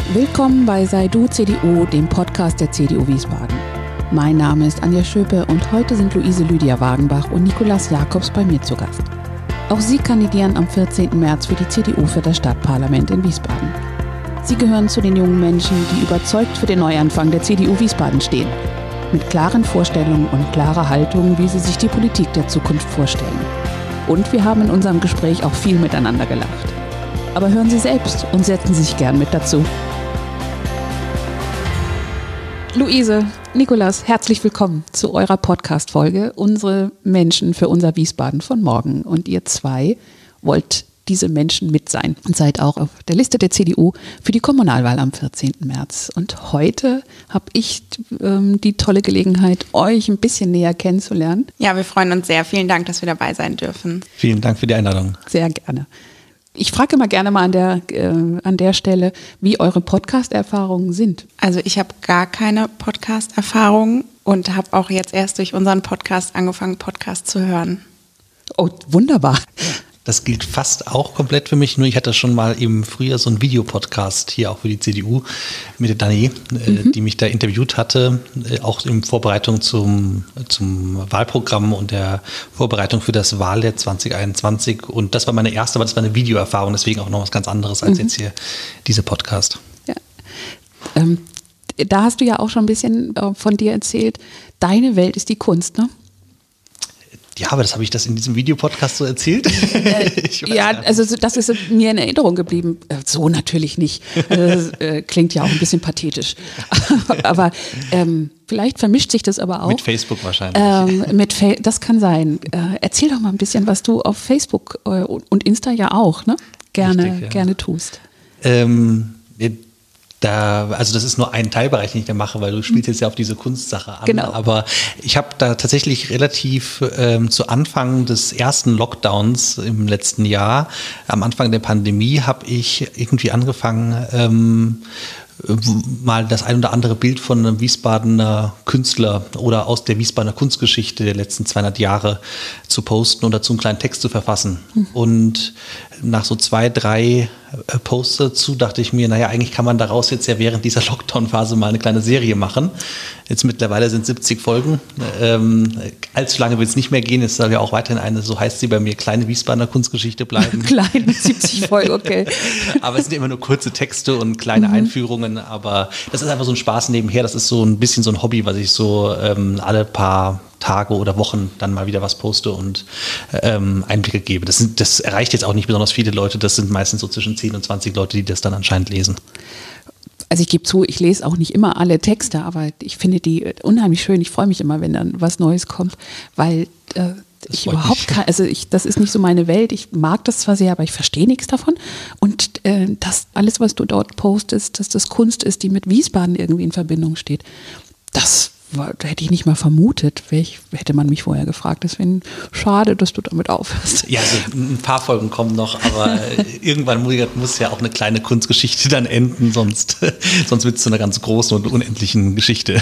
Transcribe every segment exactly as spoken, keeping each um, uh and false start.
Willkommen bei Sei Du C D U, dem Podcast der C D U Wiesbaden. Mein Name ist Anja Schöpe und heute sind Luise Lydia Wagenbach und Nikolaus Jakobs bei mir zu Gast. Auch sie kandidieren am vierzehnten März für die C D U für das Stadtparlament in Wiesbaden. Sie gehören zu den jungen Menschen, die überzeugt für den Neuanfang der C D U Wiesbaden stehen. Mit klaren Vorstellungen und klarer Haltung, wie sie sich die Politik der Zukunft vorstellen. Und wir haben in unserem Gespräch auch viel miteinander gelacht. Aber hören Sie selbst und setzen Sie sich gern mit dazu. Luise, Nikolaus, herzlich willkommen zu eurer Podcast-Folge Unsere Menschen für unser Wiesbaden von morgen. Und ihr zwei wollt diese Menschen mit sein und seid auch auf der Liste der C D U für die Kommunalwahl am vierzehnten März. Und heute habe ich ähm, die tolle Gelegenheit, euch ein bisschen näher kennenzulernen. Ja, wir freuen uns sehr. Vielen Dank, dass wir dabei sein dürfen. Vielen Dank für die Einladung. Sehr gerne. Ich frage immer gerne mal an der, äh, an der Stelle, wie eure Podcast-Erfahrungen sind. Also ich habe gar keine Podcast-Erfahrung und habe auch jetzt erst durch unseren Podcast angefangen, Podcast zu hören. Oh, wunderbar. Das gilt fast auch komplett für mich, nur ich hatte schon mal im Frühjahr so einen Videopodcast hier auch für die C D U mit der Dani, äh, mhm. die mich da interviewt hatte, äh, auch in Vorbereitung zum, zum Wahlprogramm und der Vorbereitung für das Wahljahr zwanzig einundzwanzig. Und das war meine erste, aber das war eine Videoerfahrung, deswegen auch noch was ganz anderes als mhm. jetzt hier dieser Podcast. Ja. Ähm, da hast du ja auch schon ein bisschen äh, von dir erzählt, deine Welt ist die Kunst, ne? Ja, aber das habe ich das in diesem Videopodcast so erzählt? Äh, ja, also das ist mir in Erinnerung geblieben. So natürlich nicht. Das äh, klingt ja auch ein bisschen pathetisch. Aber ähm, vielleicht vermischt sich das aber auch. Mit Facebook wahrscheinlich. Ähm, mit Fa- das kann sein. Äh, erzähl doch mal ein bisschen, was du auf Facebook äh, und Insta ja auch ne? gerne, Richtig, ja. gerne tust. Ähm, Da, also das ist nur ein Teilbereich, den ich da mache, weil du spielst jetzt ja auf diese Kunstsache an. Genau. Aber ich habe da tatsächlich relativ ähm, zu Anfang des ersten Lockdowns im letzten Jahr, am Anfang der Pandemie, habe ich irgendwie angefangen, ähm, mal das ein oder andere Bild von einem Wiesbadener Künstler oder aus der Wiesbadener Kunstgeschichte der letzten zweihundert Jahre zu posten und dazu einen kleinen Text zu verfassen. Mhm. Und nach so zwei, drei Posts dazu dachte ich mir, naja, eigentlich kann man daraus jetzt ja während dieser Lockdown-Phase mal eine kleine Serie machen. Jetzt mittlerweile sind siebzig Folgen. Ähm, allzu lange wird es nicht mehr gehen. Es soll ja auch weiterhin eine, so heißt sie bei mir, kleine Wiesbadener Kunstgeschichte bleiben. Kleine siebzig Folgen, okay. Aber es sind immer nur kurze Texte und kleine mhm. Einführungen. Aber das ist einfach so ein Spaß nebenher. Das ist so ein bisschen so ein Hobby, was ich so ähm, alle paar Tage oder Wochen dann mal wieder was poste und ähm, Einblicke gebe. Das, sind, das erreicht jetzt auch nicht besonders viele Leute. Das sind meistens so zwischen zehn und zwanzig Leute, die das dann anscheinend lesen. Also ich gebe zu, ich lese auch nicht immer alle Texte, aber ich finde die unheimlich schön. Ich freue mich immer, wenn dann was Neues kommt, weil äh, ich überhaupt kann, also ich, das ist nicht so meine Welt. Ich mag das zwar sehr, aber ich verstehe nichts davon. Und äh, das alles, was du dort postest, dass das Kunst ist, die mit Wiesbaden irgendwie in Verbindung steht, das Da hätte ich nicht mal vermutet, ich, hätte man mich vorher gefragt. Deswegen schade, dass du damit aufhörst. Ja, also ein paar Folgen kommen noch, aber irgendwann muss ja auch eine kleine Kunstgeschichte dann enden, sonst, sonst wird es zu einer ganz großen und unendlichen Geschichte.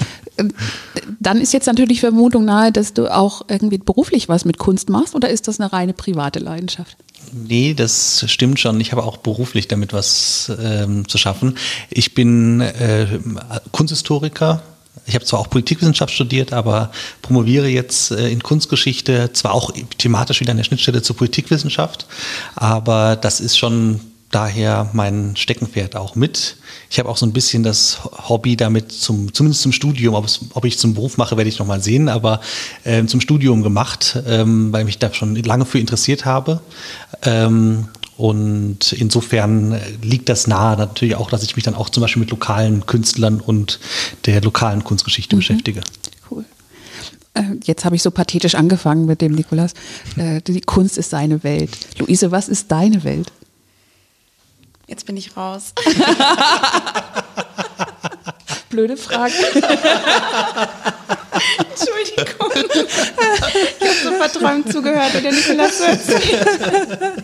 Dann ist jetzt natürlich Vermutung nahe, dass du auch irgendwie beruflich was mit Kunst machst, oder ist das eine reine private Leidenschaft? Nee, das stimmt schon. Ich habe auch beruflich damit was ähm, zu schaffen. Ich bin äh, Kunsthistoriker. Ich habe zwar auch Politikwissenschaft studiert, aber promoviere jetzt äh, in Kunstgeschichte, zwar auch thematisch wieder an der Schnittstelle zur Politikwissenschaft, aber das ist schon daher mein Steckenpferd auch mit. Ich habe auch so ein bisschen das Hobby damit, zum, zumindest zum Studium, ob, es, ob ich zum Beruf mache, werde ich noch mal sehen, aber äh, zum Studium gemacht, ähm, weil ich mich da schon lange für interessiert habe. Ähm, Und insofern liegt das nahe natürlich auch, dass ich mich dann auch zum Beispiel mit lokalen Künstlern und der lokalen Kunstgeschichte mhm. beschäftige. Cool. Äh, jetzt habe ich so pathetisch angefangen mit dem Nikolaus. Äh, die Kunst ist seine Welt. Luise, was ist deine Welt? Jetzt bin ich raus. Blöde Frage. Entschuldigung. Ich habe so verträumt zugehört, wie der Nikolaus so erzählt.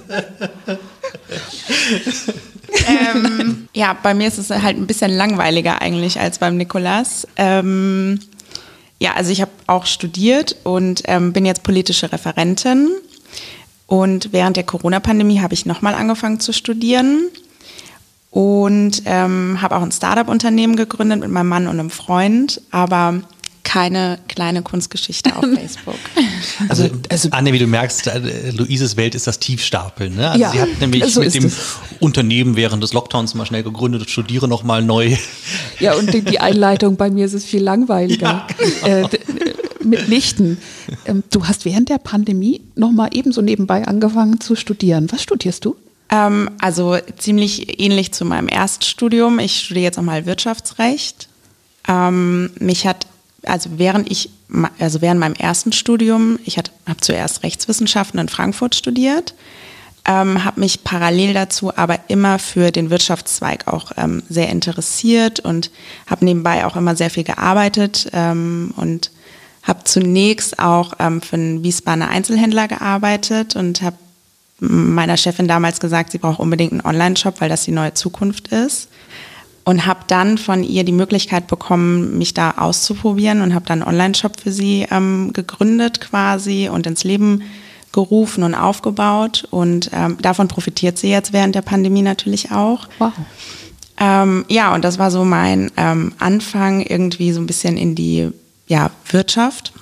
ähm, ja, bei mir ist es halt ein bisschen langweiliger eigentlich als beim Nikolaus. Ähm, ja, also ich habe auch studiert und ähm, bin jetzt politische Referentin. Und während der Corona-Pandemie habe ich nochmal angefangen zu studieren. und ähm, habe auch ein Startup-Unternehmen gegründet mit meinem Mann und einem Freund, aber keine kleine Kunstgeschichte auf Facebook. Also, also Anne, wie du merkst, Luises Welt ist das Tiefstapeln. Ne? Also ja, sie hat nämlich so mit dem es. Unternehmen während des Lockdowns mal schnell gegründet und studiere nochmal neu. Ja, und die, die Einleitung bei mir ist es viel langweiliger. Ja, genau. äh, mitnichten. Ähm, du hast während der Pandemie nochmal ebenso nebenbei angefangen zu studieren. Was studierst du? Ähm, also ziemlich ähnlich zu meinem Erststudium. Ich studiere jetzt nochmal Wirtschaftsrecht. Ähm, mich hat, also während ich, also während meinem ersten Studium, ich habe zuerst Rechtswissenschaften in Frankfurt studiert, ähm, habe mich parallel dazu aber immer für den Wirtschaftszweig auch ähm, sehr interessiert und habe nebenbei auch immer sehr viel gearbeitet ähm, und habe zunächst auch ähm, für einen Wiesbadener Einzelhändler gearbeitet und habe meiner Chefin damals gesagt, sie braucht unbedingt einen Online-Shop, weil das die neue Zukunft ist. Und habe dann von ihr die Möglichkeit bekommen, mich da auszuprobieren und habe dann einen Online-Shop für sie ähm, gegründet quasi und ins Leben gerufen und aufgebaut. Und ähm, davon profitiert sie jetzt während der Pandemie natürlich auch. Wow. Ähm, ja, und das war so mein ähm, Anfang irgendwie so ein bisschen in die ja, Wirtschaft.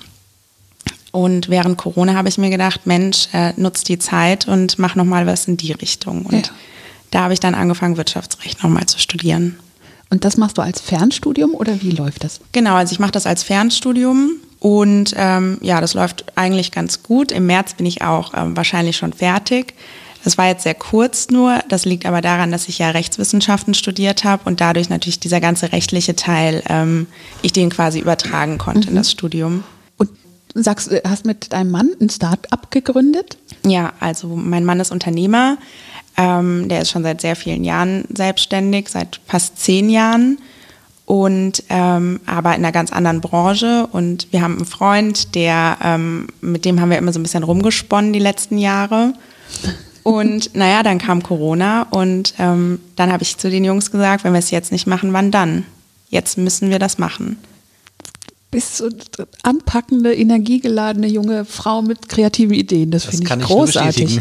Und während Corona habe ich mir gedacht, Mensch, äh, nutz die Zeit und mach nochmal was in die Richtung. Und ja. da habe ich dann angefangen, Wirtschaftsrecht nochmal zu studieren. Und das machst du als Fernstudium oder wie läuft das? Genau, also ich mache das als Fernstudium und ähm, ja, das läuft eigentlich ganz gut. Im März bin ich auch ähm, wahrscheinlich schon fertig. Das war jetzt sehr kurz nur, das liegt aber daran, dass ich ja Rechtswissenschaften studiert habe und dadurch natürlich dieser ganze rechtliche Teil, ähm, ich den quasi übertragen konnte mhm. in das Studium. Du sagst, du hast mit deinem Mann ein Start-up gegründet? Ja, also mein Mann ist Unternehmer. Ähm, der ist schon seit sehr vielen Jahren selbstständig, seit fast zehn Jahren. Und ähm, aber in einer ganz anderen Branche. Und wir haben einen Freund, der ähm, mit dem haben wir immer so ein bisschen rumgesponnen die letzten Jahre. Und naja, dann kam Corona und ähm, dann habe ich zu den Jungs gesagt, wenn wir es jetzt nicht machen, wann dann? Jetzt müssen wir das machen. Bist so anpackende, energiegeladene junge Frau mit kreativen Ideen. Das, das finde ich großartig.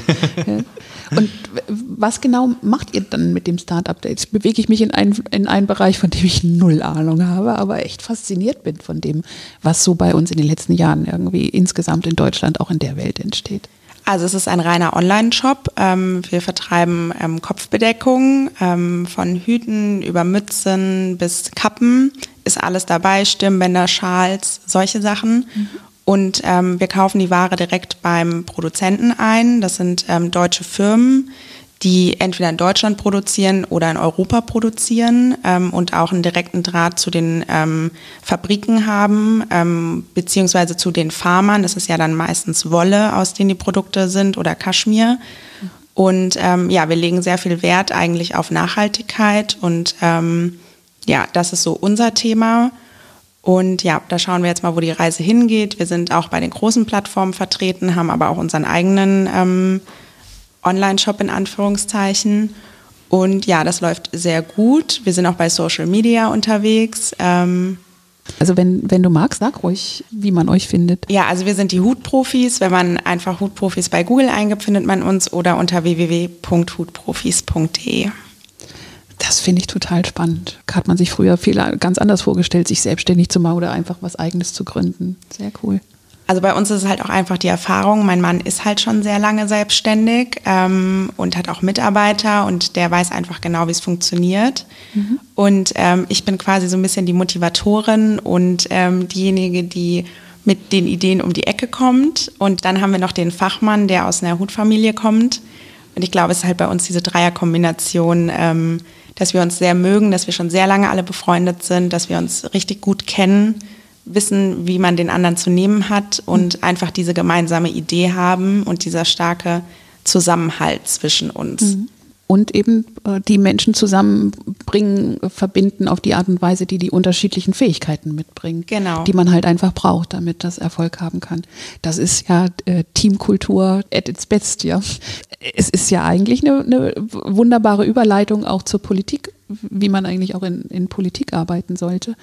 Ja. Und was genau macht ihr dann mit dem Start-up? Jetzt bewege ich mich in einen, in einen Bereich, von dem ich null Ahnung habe, aber echt fasziniert bin von dem, was so bei uns in den letzten Jahren irgendwie insgesamt in Deutschland, auch in der Welt entsteht. Also es ist ein reiner Online-Shop. Ähm, wir vertreiben ähm, Kopfbedeckung, ähm, von Hüten über Mützen bis Kappen. Ist alles dabei, Stirnbänder, Schals, solche Sachen. Mhm. Und ähm, wir kaufen die Ware direkt beim Produzenten ein. Das sind ähm, deutsche Firmen, die entweder in Deutschland produzieren oder in Europa produzieren ähm, und auch einen direkten Draht zu den ähm, Fabriken haben, ähm, beziehungsweise zu den Farmern. Das ist ja dann meistens Wolle, aus denen die Produkte sind, oder Kaschmir. Mhm. Und ähm, ja, wir legen sehr viel Wert eigentlich auf Nachhaltigkeit und ähm, ja, das ist so unser Thema. Und ja, da schauen wir jetzt mal, wo die Reise hingeht. Wir sind auch bei den großen Plattformen vertreten, haben aber auch unseren eigenen ähm, Online-Shop in Anführungszeichen. Und ja, das läuft sehr gut. Wir sind auch bei Social Media unterwegs. Ähm also wenn, wenn du magst, sag ruhig, wie man euch findet. Ja, also wir sind die Hutprofis. Wenn man einfach Hutprofis bei Google eingibt, findet man uns, oder unter w w w punkt hutprofis punkt d e. Das finde ich total spannend. Hat man sich früher viel ganz anders vorgestellt, sich selbstständig zu machen oder einfach was Eigenes zu gründen. Sehr cool. Also bei uns ist es halt auch einfach die Erfahrung. Mein Mann ist halt schon sehr lange selbstständig ähm, und hat auch Mitarbeiter und der weiß einfach genau, wie es funktioniert. Mhm. Und ähm, ich bin quasi so ein bisschen die Motivatorin und ähm, diejenige, die mit den Ideen um die Ecke kommt. Und dann haben wir noch den Fachmann, der aus einer Hutfamilie kommt. Und ich glaube, es ist halt bei uns diese Dreierkombination, ähm, dass wir uns sehr mögen, dass wir schon sehr lange alle befreundet sind, dass wir uns richtig gut kennen, wissen, wie man den anderen zu nehmen hat und mhm. einfach diese gemeinsame Idee haben und dieser starke Zusammenhalt zwischen uns. Mhm. Und eben äh, die Menschen zusammenbringen, verbinden auf die Art und Weise, die die unterschiedlichen Fähigkeiten mitbringen, genau. die man halt einfach braucht, damit das Erfolg haben kann. Das ist ja äh, Teamkultur at its best, ja. Es ist ja eigentlich eine, eine wunderbare Überleitung auch zur Politik, wie man eigentlich auch in, in Politik arbeiten sollte.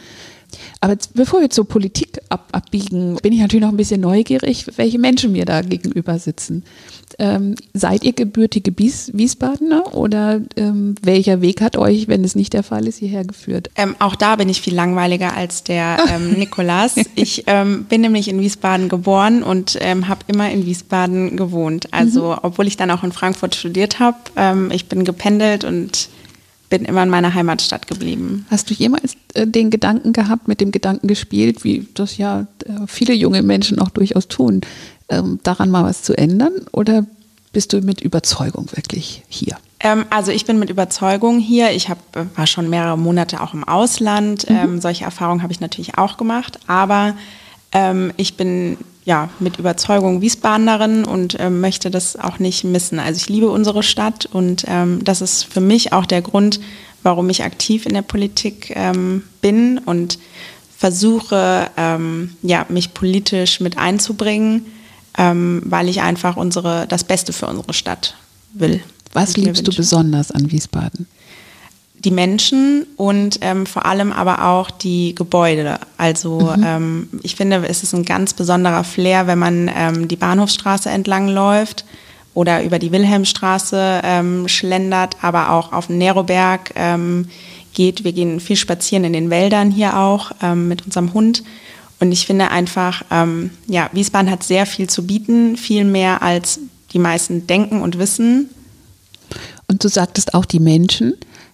Aber jetzt, bevor wir zur Politik ab, abbiegen, bin ich natürlich noch ein bisschen neugierig, welche Menschen mir da gegenüber sitzen. Ähm, seid ihr gebürtige Wies- Wiesbadener oder ähm, welcher Weg hat euch, wenn es nicht der Fall ist, hierher geführt? Ähm, auch da bin ich viel langweiliger als der ähm, Nikolas. Ich ähm, bin nämlich in Wiesbaden geboren und ähm, habe immer in Wiesbaden gewohnt. Also mhm. obwohl ich dann auch in Frankfurt studiert habe, ähm, ich bin gependelt und bin immer in meiner Heimatstadt geblieben. Hast du jemals äh, den Gedanken gehabt, mit dem Gedanken gespielt, wie das ja äh, viele junge Menschen auch durchaus tun, ähm, daran mal was zu ändern? Oder bist du mit Überzeugung wirklich hier? Ähm, also ich bin mit Überzeugung hier. Ich hab, war schon mehrere Monate auch im Ausland. Mhm. Ähm, solche Erfahrungen habe ich natürlich auch gemacht. Aber ähm, ich bin ja mit Überzeugung Wiesbadenerin und ähm, möchte das auch nicht missen. Also ich liebe unsere Stadt und ähm, das ist für mich auch der Grund, warum ich aktiv in der Politik ähm, bin und versuche, ähm, ja, mich politisch mit einzubringen, ähm, weil ich einfach unsere, das Beste für unsere Stadt will. Was liebst du besonders an Wiesbaden? Die Menschen und ähm, vor allem aber auch die Gebäude. Also mhm. ähm, ich finde, es ist ein ganz besonderer Flair, wenn man ähm, die Bahnhofstraße entlang läuft oder über die Wilhelmstraße ähm, schlendert, aber auch auf den Neroberg ähm, geht. Wir gehen viel spazieren in den Wäldern hier auch ähm, mit unserem Hund. Und ich finde einfach, ähm, ja, Wiesbaden hat sehr viel zu bieten, viel mehr als die meisten denken und wissen. Und du sagtest auch die Menschen.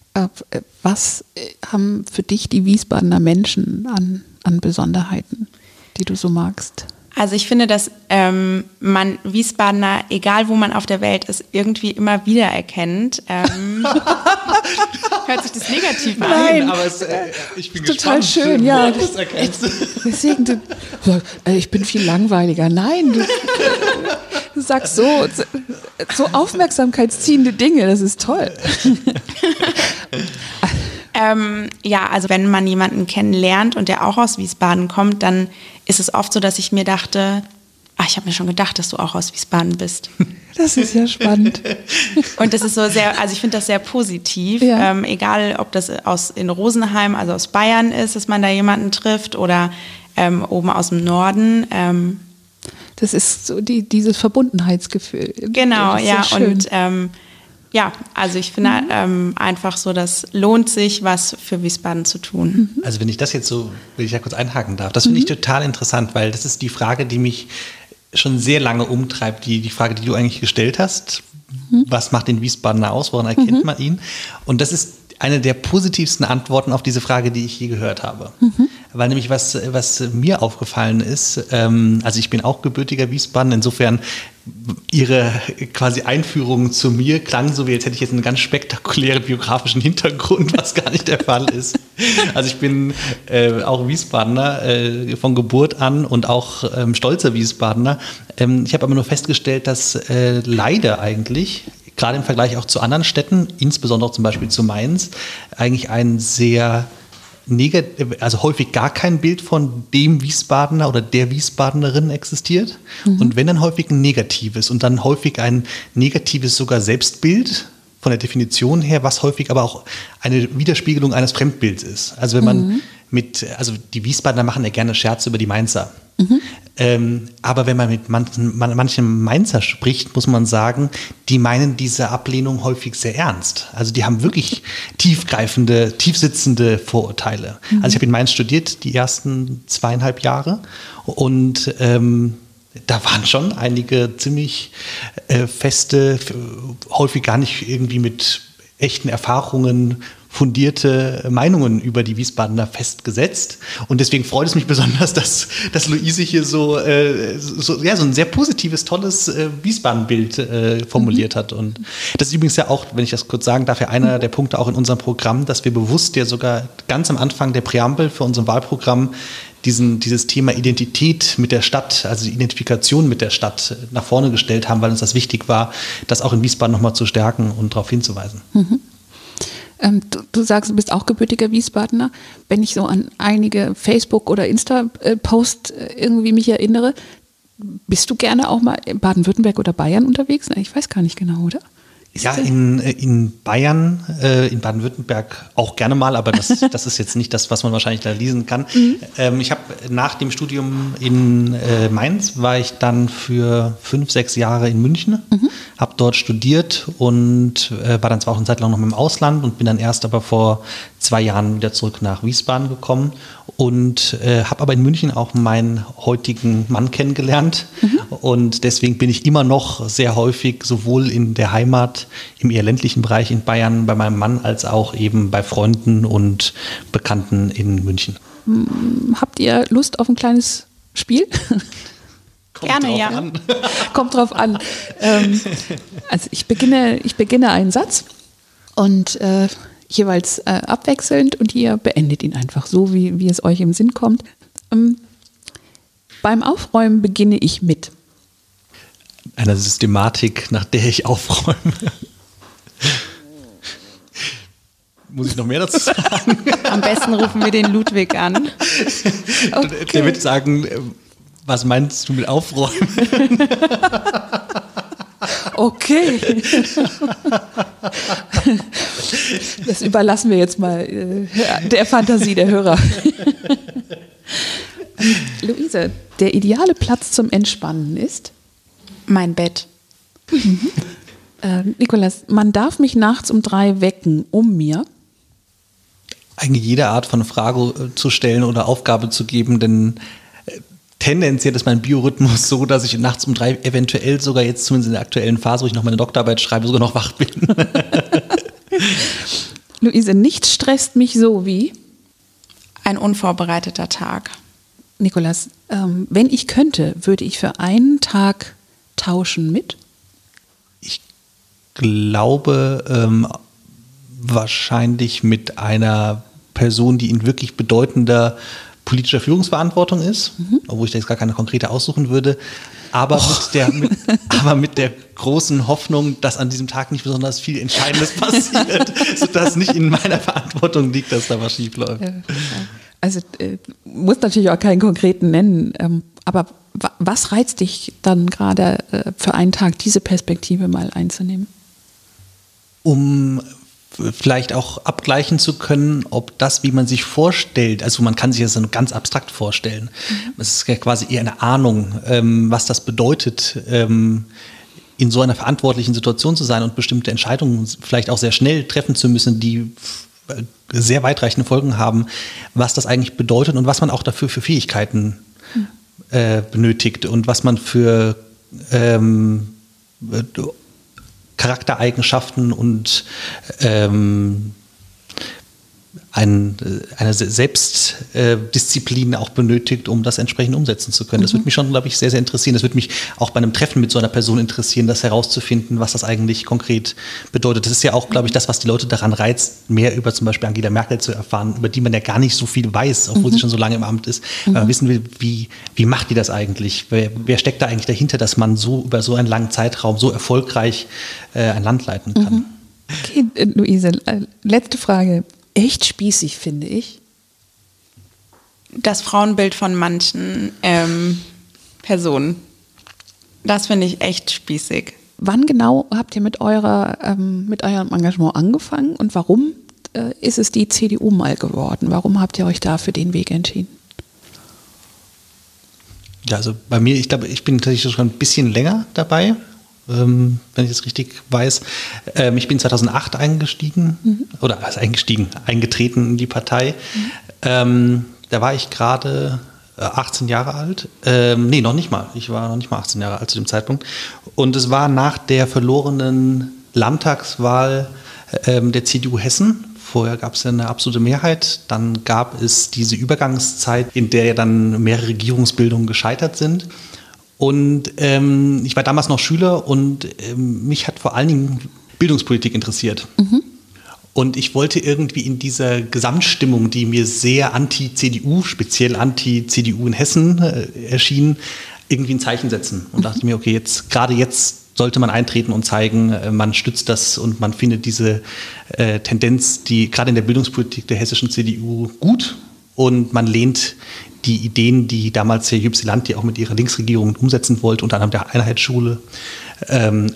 Was haben für dich die Wiesbadener Menschen an, an Besonderheiten, die du so magst? Also ich finde, dass ähm, man Wiesbadener, egal wo man auf der Welt ist, irgendwie immer wieder erkennt. Ähm, hört sich das negativ an? Nein, aber es, äh, ich bin total gespannt, schön, ja. Du das erkennst. Deswegen, du, ich bin viel langweiliger. Nein, du, du sagst so, so aufmerksamkeitsziehende Dinge, das ist toll. Ähm, ja, also wenn man jemanden kennenlernt und der auch aus Wiesbaden kommt, dann ist es oft so, dass ich mir dachte, ach, ich habe mir schon gedacht, dass du auch aus Wiesbaden bist. Das ist ja spannend. Und das ist so sehr, also ich finde das sehr positiv, ja. ähm, egal ob das aus in Rosenheim, also aus Bayern ist, dass man da jemanden trifft oder ähm, oben aus dem Norden. Ähm, das ist so die, dieses Verbundenheitsgefühl. Genau, ja, und ähm, ja, also ich finde mhm. ähm, einfach so, das lohnt sich, was für Wiesbaden zu tun. Mhm. Also wenn ich das jetzt so, will ich ja kurz einhaken darf, das finde mhm. ich total interessant, weil das ist die Frage, die mich schon sehr lange umtreibt, die, die Frage, die du eigentlich gestellt hast. Mhm. Was macht den Wiesbadener aus? Woran erkennt mhm. man ihn? Und das ist eine der positivsten Antworten auf diese Frage, die ich je gehört habe. Mhm. Weil nämlich was, was mir aufgefallen ist, ähm, also ich bin auch gebürtiger Wiesbaden, insofern ihre quasi Einführung zu mir klang so, wie als hätte ich jetzt einen ganz spektakulären biografischen Hintergrund, was gar nicht der Fall ist. Also ich bin äh, auch Wiesbadener äh, von Geburt an und auch ähm, stolzer Wiesbadener. Ähm, ich habe aber nur festgestellt, dass äh, leider eigentlich gerade im Vergleich auch zu anderen Städten, insbesondere zum Beispiel zu Mainz, eigentlich ein sehr negativ, also häufig gar kein Bild von dem Wiesbadener oder der Wiesbadenerin existiert. Mhm. Und wenn dann häufig ein negatives und dann häufig ein negatives sogar Selbstbild von der Definition her, was häufig aber auch eine Widerspiegelung eines Fremdbilds ist. Also wenn man mhm. mit, also die Wiesbadener machen ja gerne Scherze über die Mainzer. Mhm. Ähm, aber wenn man mit manchen, manchen Mainzer spricht, muss man sagen, die meinen diese Ablehnung häufig sehr ernst. Also die haben wirklich tiefgreifende, tiefsitzende Vorurteile. Mhm. Also ich habe in Mainz studiert, die ersten zweieinhalb Jahre, und ähm, da waren schon einige ziemlich äh, feste, häufig gar nicht irgendwie mit echten Erfahrungen fundierte Meinungen über die Wiesbadener festgesetzt. Und deswegen freut es mich besonders, dass, dass Luise hier so, äh, so, ja, so ein sehr positives, tolles äh, Wiesbaden-Bild äh, formuliert mhm. hat. Und das ist übrigens ja auch, wenn ich das kurz sagen darf, ja einer der Punkte auch in unserem Programm, dass wir bewusst ja sogar ganz am Anfang der Präambel für unser Wahlprogramm diesen, dieses Thema Identität mit der Stadt, also die Identifikation mit der Stadt nach vorne gestellt haben, weil uns das wichtig war, das auch in Wiesbaden nochmal zu stärken und darauf hinzuweisen. Mhm. Ähm, du, du sagst, du bist auch gebürtiger Wiesbadener. Wenn ich so an einige Facebook- oder Insta-Posts irgendwie mich erinnere, bist du gerne auch mal in Baden-Württemberg oder Bayern unterwegs? Ich weiß gar nicht genau, oder? Ist ja, in, in Bayern, äh, in Baden-Württemberg auch gerne mal, aber das, das ist jetzt nicht das, was man wahrscheinlich da lesen kann. Mhm. Ähm, ich habe nach dem Studium in äh, Mainz, war ich dann für fünf, sechs Jahre in München, mhm. habe dort studiert und äh, war dann zwar auch eine Zeit lang noch im Ausland und bin dann erst aber vor zwei Jahren wieder zurück nach Wiesbaden gekommen und äh, habe aber in München auch meinen heutigen Mann kennengelernt. Mhm. Und deswegen bin ich immer noch sehr häufig sowohl in der Heimat, im eher ländlichen Bereich in Bayern bei meinem Mann, als auch eben bei Freunden und Bekannten in München. Habt ihr Lust auf ein kleines Spiel? Kommt Gerne, drauf ja. An. Kommt drauf an. Ähm, also ich beginne, ich beginne einen Satz und äh, jeweils äh, abwechselnd und ihr beendet ihn einfach so, wie, wie es euch im Sinn kommt. Ähm, beim Aufräumen beginne ich mit einer Systematik, nach der ich aufräume. Muss ich noch mehr dazu sagen? Am besten rufen wir den Ludwig an. Okay. Der wird sagen, was meinst du mit aufräumen? Okay. Das überlassen wir jetzt mal äh, der Fantasie der Hörer. Luise, der ideale Platz zum Entspannen ist? Mein Bett. Mhm. Äh, Nikolas, man darf mich nachts um drei wecken, um mir? Eigentlich jede Art von Frage zu stellen oder Aufgabe zu geben, denn tendenziell ist mein Biorhythmus so, dass ich nachts um drei eventuell sogar jetzt zumindest in der aktuellen Phase, wo ich noch meine Doktorarbeit schreibe, sogar noch wach bin. Luise, nichts stresst mich so wie? Ein unvorbereiteter Tag. Nikolas, ähm, wenn ich könnte, würde ich für einen Tag tauschen mit? Ich glaube ähm, wahrscheinlich mit einer Person, die in wirklich bedeutender politischer Führungsverantwortung ist, mhm. obwohl ich da jetzt gar keine konkrete aussuchen würde, aber, oh. mit der, mit, aber mit der großen Hoffnung, dass an diesem Tag nicht besonders viel Entscheidendes passiert, sodass nicht in meiner Verantwortung liegt, dass da was schief läuft. Also äh, muss natürlich auch keinen konkreten nennen, ähm, aber w- was reizt dich dann gerade äh, für einen Tag, diese Perspektive mal einzunehmen? Um vielleicht auch abgleichen zu können, ob das, wie man sich vorstellt, also man kann sich das so ganz abstrakt vorstellen. Mhm. Es ist ja quasi eher eine Ahnung, ähm, was das bedeutet, ähm, in so einer verantwortlichen Situation zu sein und bestimmte Entscheidungen vielleicht auch sehr schnell treffen zu müssen, die sehr weitreichende Folgen haben, was das eigentlich bedeutet und was man auch dafür für Fähigkeiten mhm. äh, benötigt und was man für ähm, Charaktereigenschaften und ähm, ein, eine Selbstdisziplin auch benötigt, um das entsprechend umsetzen zu können. Mhm. Das würde mich schon, glaube ich, sehr, sehr interessieren. Das würde mich auch bei einem Treffen mit so einer Person interessieren, das herauszufinden, was das eigentlich konkret bedeutet. Das ist ja auch, glaube ich, das, was die Leute daran reizt, mehr über zum Beispiel Angela Merkel zu erfahren, über die man ja gar nicht so viel weiß, obwohl mhm. sie schon so lange im Amt ist. Mhm. Aber wissen will, wie, wie macht die das eigentlich? Wer, wer steckt da eigentlich dahinter, dass man so über so einen langen Zeitraum so erfolgreich äh, ein Land leiten kann? Mhm. Okay, Luise, letzte Frage. Echt spießig, finde ich. Das Frauenbild von manchen ähm, Personen. Das finde ich echt spießig. Wann genau habt ihr mit, eurer, ähm, mit eurem Engagement angefangen und warum äh, ist es die C D U mal geworden? Warum habt ihr euch da für den Weg entschieden? Ja, also bei mir, ich glaube, ich bin tatsächlich schon ein bisschen länger dabei. Ähm, wenn ich das richtig weiß. Ähm, ich bin zweitausendacht eingestiegen, mhm. oder also eingestiegen, eingetreten in die Partei. Mhm. Ähm, da war ich gerade achtzehn Jahre alt. Ähm, nee, noch nicht mal. Ich war noch nicht mal achtzehn Jahre alt zu dem Zeitpunkt. Und es war nach der verlorenen Landtagswahl ähm, der C D U Hessen. Vorher gab es ja eine absolute Mehrheit. Dann gab es diese Übergangszeit, in der ja dann mehrere Regierungsbildungen gescheitert sind. Und ähm, ich war damals noch Schüler und ähm, mich hat vor allen Dingen Bildungspolitik interessiert. Mhm. Und ich wollte irgendwie in dieser Gesamtstimmung, die mir sehr anti-C D U, speziell anti-C D U in Hessen äh, erschien, irgendwie ein Zeichen setzen. Und mhm. dachte mir, okay, jetzt gerade jetzt sollte man eintreten und zeigen, äh, man stützt das und man findet diese äh, Tendenz, die gerade in der Bildungspolitik der hessischen C D U gut. Und man lehnt die Ideen, die damals Herr Ypsilanti auch mit ihrer Linksregierung umsetzen wollte, unter anderem der Einheitsschule, ähm, ab.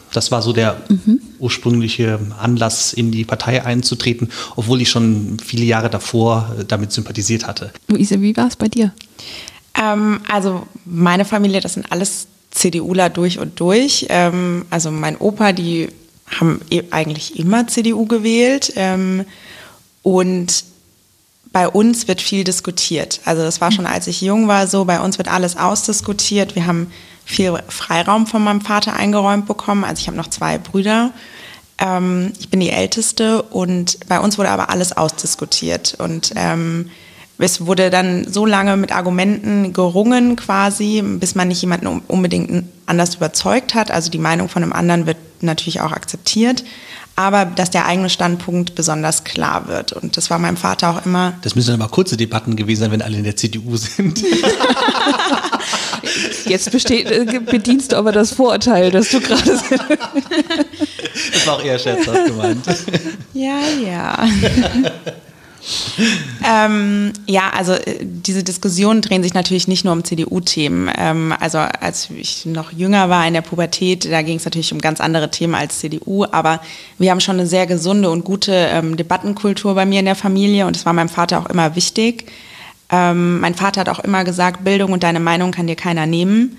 Das war so der mhm. ursprüngliche Anlass, in die Partei einzutreten, obwohl ich schon viele Jahre davor damit sympathisiert hatte. Luise, wie war es bei dir? Ähm, also meine Familie, das sind alles CDUler durch und durch. Ähm, also mein Opa, die haben e- eigentlich immer C D U gewählt. Ähm, und bei uns wird viel diskutiert. Also das war schon, als ich jung war, so, bei uns wird alles ausdiskutiert. Wir haben viel Freiraum von meinem Vater eingeräumt bekommen. Also ich habe noch zwei Brüder. Ähm, ich bin die Älteste und bei uns wurde aber alles ausdiskutiert. Und ähm, es wurde dann so lange mit Argumenten gerungen quasi, bis man nicht jemanden unbedingt anders überzeugt hat. Also die Meinung von einem anderen wird natürlich auch akzeptiert. Aber dass der eigene Standpunkt besonders klar wird. Und das war meinem Vater auch immer... Das müssen dann aber kurze Debatten gewesen sein, wenn alle in der C D U sind. Jetzt besteht, bedienst du aber das Vorurteil, dass du gerade... Das war auch eher scherzhaft gemeint. Ja, ja. ähm, ja, also diese Diskussionen drehen sich natürlich nicht nur um C D U-Themen. Ähm, also als ich noch jünger war in der Pubertät, da ging es natürlich um ganz andere Themen als C D U, aber wir haben schon eine sehr gesunde und gute ähm, Debattenkultur bei mir in der Familie und das war meinem Vater auch immer wichtig. Ähm, mein Vater hat auch immer gesagt, Bildung und deine Meinung kann dir keiner nehmen.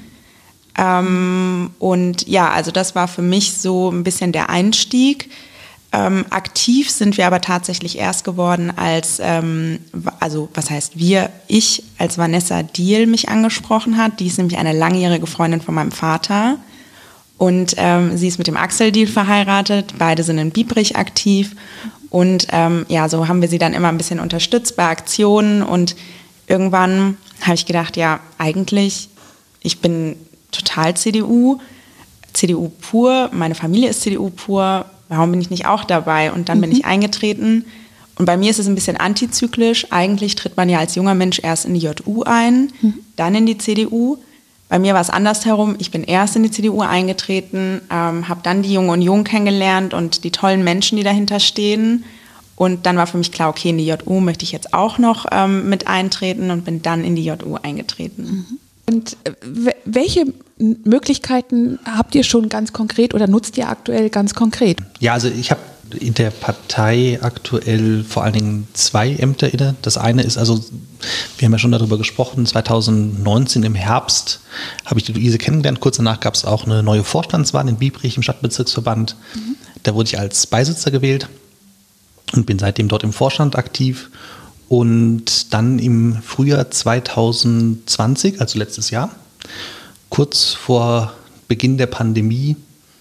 Ähm, und ja, also das war für mich so ein bisschen der Einstieg. Ähm, aktiv sind wir aber tatsächlich erst geworden, als, ähm, also was heißt wir, ich, als Vanessa Diehl mich angesprochen hat. Die ist nämlich eine langjährige Freundin von meinem Vater. Und ähm, sie ist mit dem Axel Diehl verheiratet. Beide sind in Biebrich aktiv. Und ähm, ja, so haben wir sie dann immer ein bisschen unterstützt bei Aktionen. Und irgendwann habe ich gedacht, ja, eigentlich, ich bin total C D U, C D U pur, meine Familie ist C D U pur. Warum bin ich nicht auch dabei? Und dann mhm. bin ich eingetreten. Und bei mir ist es ein bisschen antizyklisch. Eigentlich tritt man ja als junger Mensch erst in die J U ein, mhm. dann in die C D U. Bei mir war es andersherum. Ich bin erst in die C D U eingetreten, ähm, habe dann die Junge Union kennengelernt und die tollen Menschen, die dahinter stehen. Und dann war für mich klar, okay, in die J U möchte ich jetzt auch noch ähm, mit eintreten und bin dann in die J U eingetreten. Mhm. Und w- welche Möglichkeiten habt ihr schon ganz konkret oder nutzt ihr aktuell ganz konkret? Ja, also ich habe in der Partei aktuell vor allen Dingen zwei Ämter inne. Das eine ist also, wir haben ja schon darüber gesprochen, zwanzig neunzehn im Herbst habe ich die Luise kennengelernt. Kurz danach gab es auch eine neue Vorstandswahl in Biebrich im Stadtbezirksverband. Mhm. Da wurde ich als Beisitzer gewählt und bin seitdem dort im Vorstand aktiv. Und dann im Frühjahr zwanzig zwanzig, also letztes Jahr, kurz vor Beginn der Pandemie,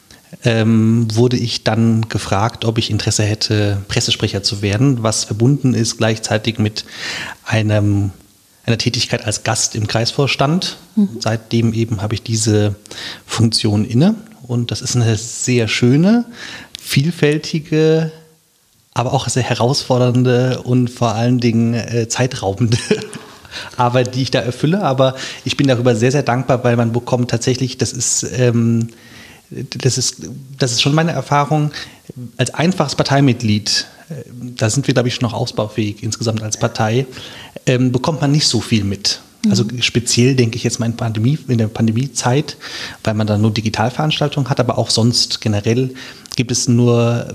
ähm, wurde ich dann gefragt, ob ich Interesse hätte, Pressesprecher zu werden, was verbunden ist gleichzeitig mit einem, einer Tätigkeit als Gast im Kreisvorstand. Mhm. Seitdem eben habe ich diese Funktion inne und das ist eine sehr schöne, vielfältige, aber auch sehr herausfordernde und vor allen Dingen äh, zeitraubende Arbeit, die ich da erfülle. Aber ich bin darüber sehr, sehr dankbar, weil man bekommt tatsächlich, das ist, ähm, das ist, das ist schon meine Erfahrung, als einfaches Parteimitglied, äh, da sind wir, glaube ich, schon noch ausbaufähig insgesamt als Partei, ähm, bekommt man nicht so viel mit. Also speziell denke ich jetzt mal in, Pandemie, in der Pandemiezeit, weil man da nur Digitalveranstaltungen hat, aber auch sonst generell gibt es nur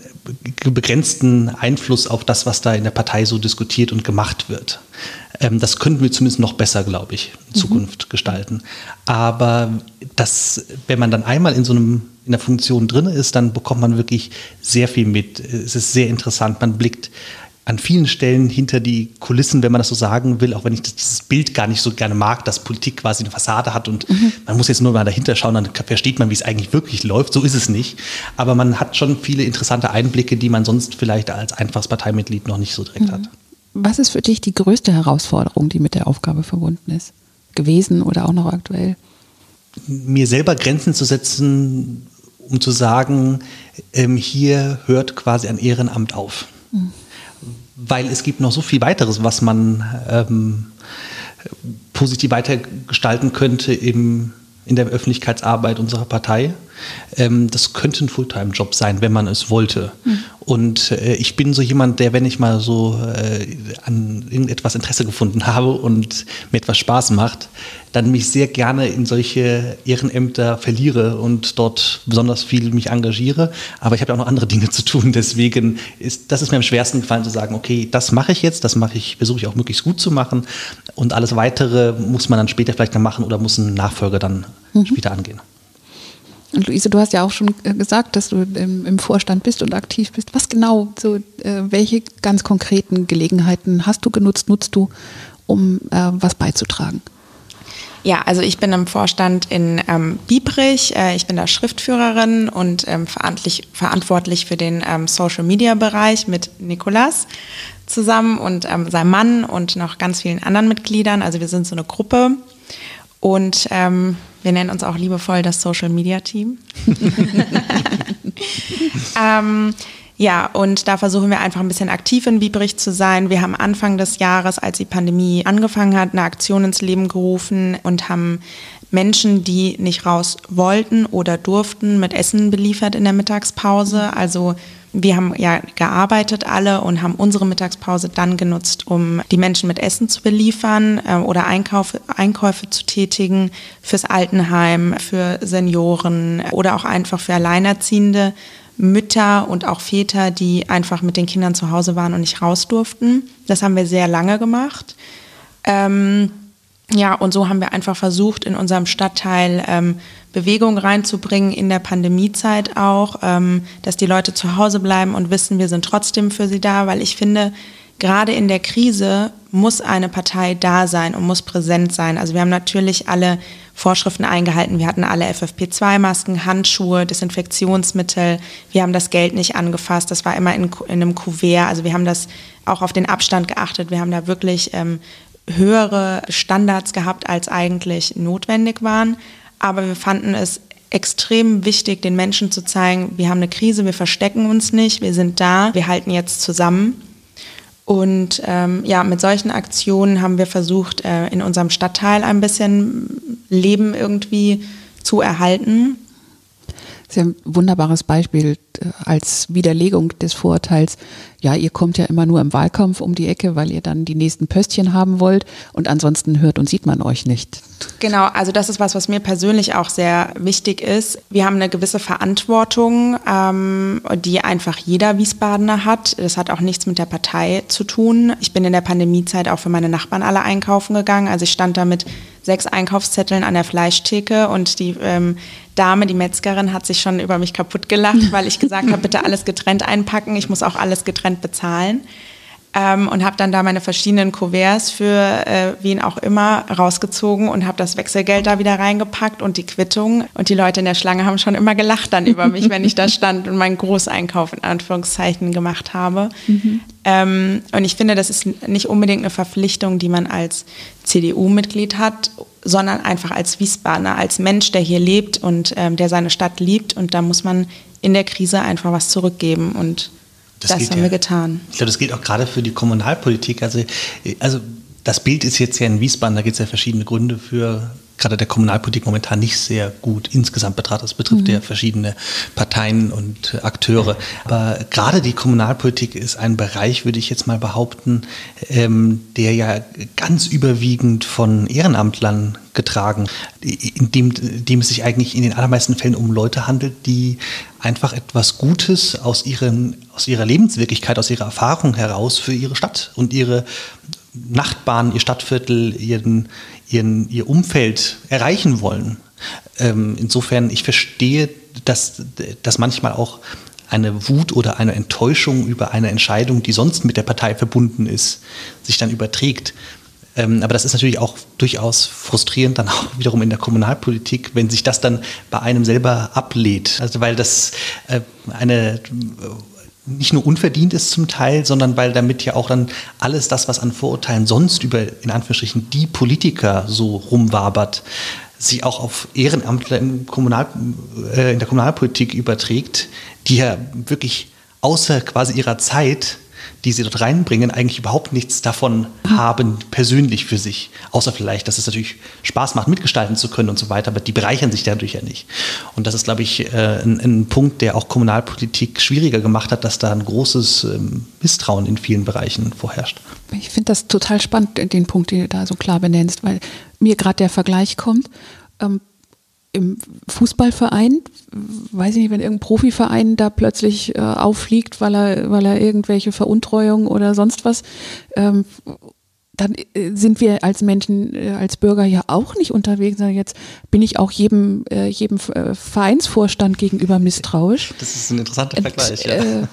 begrenzten Einfluss auf das, was da in der Partei so diskutiert und gemacht wird. Ähm, das könnten wir zumindest noch besser, glaube ich, in Zukunft mhm. gestalten. Aber das, wenn man dann einmal in so einem in der Funktion drin ist, dann bekommt man wirklich sehr viel mit. Es ist sehr interessant. Man blickt an vielen Stellen hinter die Kulissen, wenn man das so sagen will, auch wenn ich das, dieses Bild gar nicht so gerne mag, dass Politik quasi eine Fassade hat und mhm. man muss jetzt nur mal dahinter schauen, dann versteht man, wie es eigentlich wirklich läuft. So ist es nicht. Aber man hat schon viele interessante Einblicke, die man sonst vielleicht als einfaches Parteimitglied noch nicht so direkt mhm. hat. Was ist für dich die größte Herausforderung, die mit der Aufgabe verbunden ist? Gewesen oder auch noch aktuell? Mir selber Grenzen zu setzen, um zu sagen, ähm, hier hört quasi ein Ehrenamt auf. Mhm. Weil es gibt noch so viel weiteres, was man ähm, positiv weitergestalten könnte im, in der Öffentlichkeitsarbeit unserer Partei. Ähm, das könnte ein Fulltime-Job sein, wenn man es wollte. Mhm. Und äh, ich bin so jemand, der, wenn ich mal so äh, an irgendetwas Interesse gefunden habe und mir etwas Spaß macht, dann mich sehr gerne in solche Ehrenämter verliere und dort besonders viel mich engagiere. Aber ich habe ja auch noch andere Dinge zu tun. Deswegen ist das ist mir am schwersten gefallen zu sagen, okay, das mache ich jetzt, das mache ich, versuche ich auch möglichst gut zu machen. Und alles Weitere muss man dann später vielleicht noch machen oder muss ein Nachfolger dann mhm. später angehen. Und Luise, du hast ja auch schon gesagt, dass du im, im Vorstand bist und aktiv bist. Was genau, so, äh, welche ganz konkreten Gelegenheiten hast du genutzt, nutzt du, um äh, was beizutragen? Ja, also ich bin im Vorstand in ähm, Biebrich. Äh, ich bin da Schriftführerin und ähm, verantwortlich, verantwortlich für den ähm, Social-Media-Bereich mit Nikolas zusammen und ähm, seinem Mann und noch ganz vielen anderen Mitgliedern. Also wir sind so eine Gruppe. Und ähm, wir nennen uns auch liebevoll das Social Media Team. ähm, ja, und da versuchen wir einfach ein bisschen aktiv in Biebrich zu sein. Wir haben Anfang des Jahres, als die Pandemie angefangen hat, eine Aktion ins Leben gerufen und haben Menschen, die nicht raus wollten oder durften, mit Essen beliefert in der Mittagspause. Also wir haben ja gearbeitet alle und haben unsere Mittagspause dann genutzt, um die Menschen mit Essen zu beliefern äh, oder Einkauf, Einkäufe zu tätigen fürs Altenheim, für Senioren oder auch einfach für alleinerziehende Mütter und auch Väter, die einfach mit den Kindern zu Hause waren und nicht raus durften. Das haben wir sehr lange gemacht. Ähm, ja, und so haben wir einfach versucht, in unserem Stadtteil ähm, Bewegung reinzubringen, in der Pandemiezeit auch, ähm, dass die Leute zu Hause bleiben und wissen, wir sind trotzdem für sie da, weil ich finde, gerade in der Krise muss eine Partei da sein und muss präsent sein. Also wir haben natürlich alle Vorschriften eingehalten. Wir hatten alle F F P zwei Masken, Handschuhe, Desinfektionsmittel. Wir haben das Geld nicht angefasst. Das war immer in, in einem Kuvert. Also wir haben das auch auf den Abstand geachtet. Wir haben da wirklich ähm, höhere Standards gehabt, als eigentlich notwendig waren. Aber wir fanden es extrem wichtig, den Menschen zu zeigen, wir haben eine Krise, wir verstecken uns nicht, wir sind da, wir halten jetzt zusammen. Und ähm, ja, mit solchen Aktionen haben wir versucht, äh, in unserem Stadtteil ein bisschen Leben irgendwie zu erhalten. Das ist ja ein wunderbares Beispiel äh, als Widerlegung des Vorurteils. Ja, ihr kommt ja immer nur im Wahlkampf um die Ecke, weil ihr dann die nächsten Pöstchen haben wollt und ansonsten hört und sieht man euch nicht. Genau, also das ist was, was mir persönlich auch sehr wichtig ist. Wir haben eine gewisse Verantwortung, ähm, die einfach jeder Wiesbadener hat. Das hat auch nichts mit der Partei zu tun. Ich bin in der Pandemiezeit auch für meine Nachbarn alle einkaufen gegangen. Also ich stand da mit sechs Einkaufszetteln an der Fleischtheke und die ähm, Dame, die Metzgerin, hat sich schon über mich kaputt gelacht, weil ich gesagt habe, bitte alles getrennt einpacken. Ich muss auch alles getrennt bezahlen. Ähm, und habe dann da meine verschiedenen Kuverts für äh, wen auch immer rausgezogen und habe das Wechselgeld da wieder reingepackt und die Quittung. Und die Leute in der Schlange haben schon immer gelacht dann über mich, wenn ich da stand und meinen Großeinkauf in Anführungszeichen gemacht habe. Mhm. Ähm, und ich finde, das ist nicht unbedingt eine Verpflichtung, die man als C D U-Mitglied hat, sondern einfach als Wiesbadener, als Mensch, der hier lebt und ähm, der seine Stadt liebt. Und da muss man in der Krise einfach was zurückgeben und Das, das haben ja, wir getan. Ich glaube, das gilt auch gerade für die Kommunalpolitik. Also, also das Bild ist jetzt ja in Wiesbaden, da gibt es ja verschiedene Gründe für, gerade der Kommunalpolitik momentan nicht sehr gut insgesamt betrachtet. Das betrifft mhm. ja verschiedene Parteien und Akteure. Aber gerade die Kommunalpolitik ist ein Bereich, würde ich jetzt mal behaupten, ähm, der ja ganz überwiegend von Ehrenamtlern getragen, in dem, in dem es sich eigentlich in den allermeisten Fällen um Leute handelt, die einfach etwas Gutes aus, ihren, aus ihrer Lebenswirklichkeit, aus ihrer Erfahrung heraus für ihre Stadt und ihre Nachbarn, ihr Stadtviertel, ihren, ihren, ihr Umfeld erreichen wollen. Ähm, insofern, ich verstehe, dass, dass manchmal auch eine Wut oder eine Enttäuschung über eine Entscheidung, die sonst mit der Partei verbunden ist, sich dann überträgt. Ähm, aber das ist natürlich auch durchaus frustrierend dann auch wiederum in der Kommunalpolitik, wenn sich das dann bei einem selber ablädt. Also weil das äh, eine nicht nur unverdient ist zum Teil, sondern weil damit ja auch dann alles das, was an Vorurteilen sonst über, in Anführungsstrichen, die Politiker so rumwabert, sich auch auf Ehrenamtler im Kommunal, äh, in der Kommunalpolitik überträgt, die ja wirklich außer quasi ihrer Zeit die sie dort reinbringen, eigentlich überhaupt nichts davon haben, persönlich für sich. Außer vielleicht, dass es natürlich Spaß macht, mitgestalten zu können und so weiter, aber die bereichern sich dadurch ja nicht. Und das ist, glaube ich, ein, ein Punkt, der auch Kommunalpolitik schwieriger gemacht hat, dass da ein großes Misstrauen in vielen Bereichen vorherrscht. Ich finde das total spannend, den Punkt, den du da so klar benennst, weil mir gerade der Vergleich kommt, ähm, im Fußballverein, weiß ich nicht, wenn irgendein Profiverein da plötzlich äh, auffliegt, weil er, weil er irgendwelche Veruntreuung oder sonst was, ähm, dann sind wir als Menschen, äh, als Bürger ja auch nicht unterwegs, sondern jetzt bin ich auch jedem, äh, jedem Vereinsvorstand gegenüber misstrauisch. Das ist ein interessanter Vergleich, und, ja. Äh,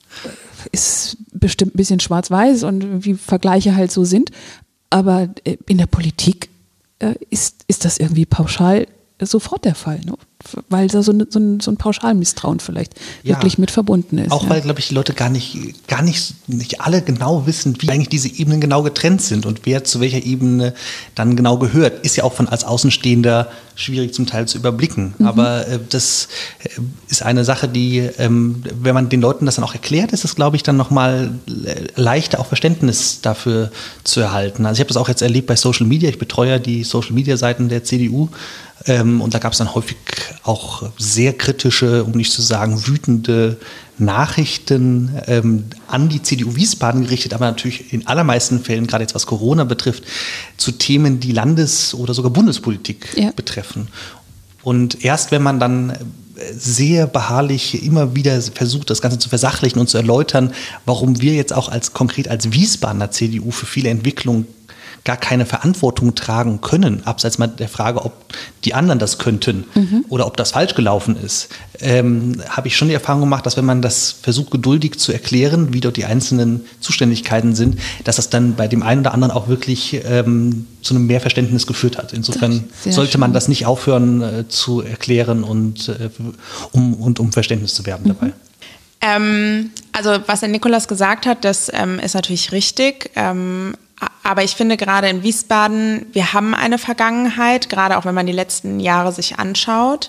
ist bestimmt ein bisschen schwarz-weiß und wie Vergleiche halt so sind, aber äh, in der Politik äh, ist, ist das irgendwie pauschal sofort der Fall, ne? Weil da so, ne, so, ein, so ein Pauschalmisstrauen vielleicht ja, wirklich mit verbunden ist. Auch ja. weil, glaube ich, die Leute gar nicht, gar nicht, nicht alle genau wissen, wie eigentlich diese Ebenen genau getrennt sind und wer zu welcher Ebene dann genau gehört. Ist ja auch von als Außenstehender schwierig zum Teil zu überblicken. Mhm. Aber äh, das äh, ist eine Sache, die, ähm, wenn man den Leuten das dann auch erklärt, ist es, glaube ich, dann nochmal leichter auch Verständnis dafür zu erhalten. Also ich habe das auch jetzt erlebt bei Social Media. Ich betreue ja die Social Media Seiten der C D U. Ähm, und da gab es dann häufig auch sehr kritische, um nicht zu sagen wütende Nachrichten ähm, an die C D U Wiesbaden gerichtet, aber natürlich in allermeisten Fällen, gerade jetzt was Corona betrifft, zu Themen, die Landes- oder sogar Bundespolitik ja. betreffen. Und erst wenn man dann sehr beharrlich immer wieder versucht, das Ganze zu versachlichen und zu erläutern, warum wir jetzt auch als konkret als Wiesbadener C D U für viele Entwicklungen gar keine Verantwortung tragen können, abseits mal der Frage, ob die anderen das könnten mhm. oder ob das falsch gelaufen ist, ähm, habe ich schon die Erfahrung gemacht, dass wenn man das versucht, geduldig zu erklären, wie dort die einzelnen Zuständigkeiten sind, dass das dann bei dem einen oder anderen auch wirklich ähm, zu einem Mehrverständnis geführt hat. Insofern sollte schön. man das nicht aufhören äh, zu erklären und äh, um, und um Verständnis zu werben mhm. dabei. Ähm, also was der Nikolaus gesagt hat, das ähm, ist natürlich richtig. Ähm, Aber ich finde gerade in Wiesbaden, wir haben eine Vergangenheit, gerade auch wenn man die letzten Jahre sich anschaut.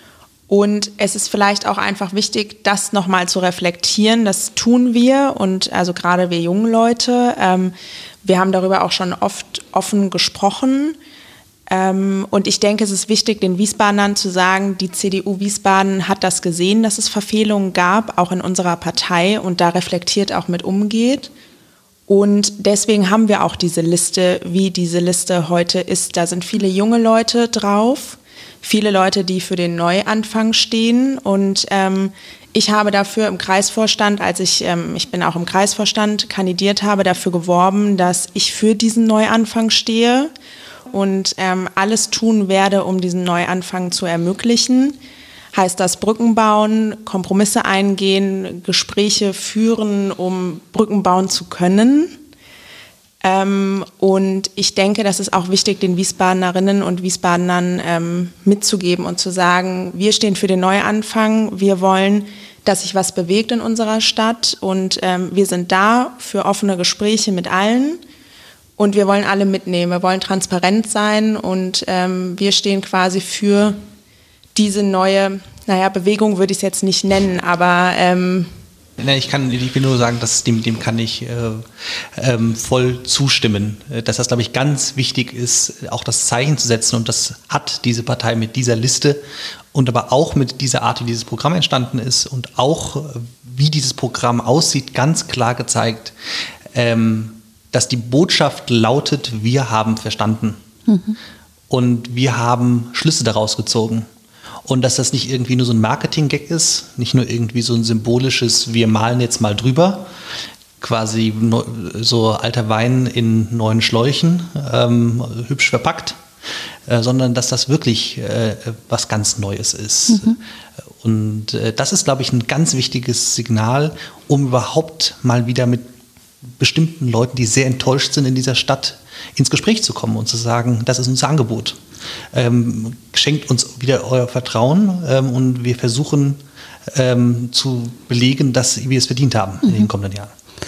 Und es ist vielleicht auch einfach wichtig, das nochmal zu reflektieren. Das tun wir und also gerade wir jungen Leute. Ähm, wir haben darüber auch schon oft offen gesprochen. Ähm, und ich denke, es ist wichtig, den Wiesbadenern zu sagen, die C D U Wiesbaden hat das gesehen, dass es Verfehlungen gab, auch in unserer Partei und da reflektiert auch mit umgeht. Und deswegen haben wir auch diese Liste, wie diese Liste heute ist. Da sind viele junge Leute drauf, viele Leute, die für den Neuanfang stehen. Und ähm, ich habe dafür im Kreisvorstand, als ich, ähm, ich bin auch im Kreisvorstand, kandidiert habe, dafür geworben, dass ich für diesen Neuanfang stehe und ähm, alles tun werde, um diesen Neuanfang zu ermöglichen. Heißt das Brücken bauen, Kompromisse eingehen, Gespräche führen, um Brücken bauen zu können. Ähm, und ich denke, das ist auch wichtig, den Wiesbadenerinnen und Wiesbadenern ähm, mitzugeben und zu sagen, wir stehen für den Neuanfang, wir wollen, dass sich was bewegt in unserer Stadt und ähm, wir sind da für offene Gespräche mit allen. Und wir wollen alle mitnehmen, wir wollen transparent sein und ähm, wir stehen quasi für diese neue, naja, Bewegung würde ich es jetzt nicht nennen, aber ähm ich kann, ich will nur sagen, dass dem, dem kann ich äh, ähm, voll zustimmen. Dass das, glaube ich, ganz wichtig ist, auch das Zeichen zu setzen und das hat diese Partei mit dieser Liste und aber auch mit dieser Art, wie dieses Programm entstanden ist und auch, wie dieses Programm aussieht, ganz klar gezeigt, ähm, dass die Botschaft lautet, wir haben verstanden mhm. und wir haben Schlüsse daraus gezogen. Und dass das nicht irgendwie nur so ein Marketing-Gag ist, nicht nur irgendwie so ein symbolisches, wir malen jetzt mal drüber, quasi so alter Wein in neuen Schläuchen, ähm, hübsch verpackt, äh, sondern dass das wirklich äh, was ganz Neues ist. Mhm. Und äh, das ist, glaube ich, ein ganz wichtiges Signal, um überhaupt mal wieder mit bestimmten Leuten, die sehr enttäuscht sind in dieser Stadt, ins Gespräch zu kommen und zu sagen, das ist unser Angebot. Ähm, schenkt uns wieder euer Vertrauen ähm, und wir versuchen ähm, zu belegen, dass wir es verdient haben mhm. in den kommenden Jahren.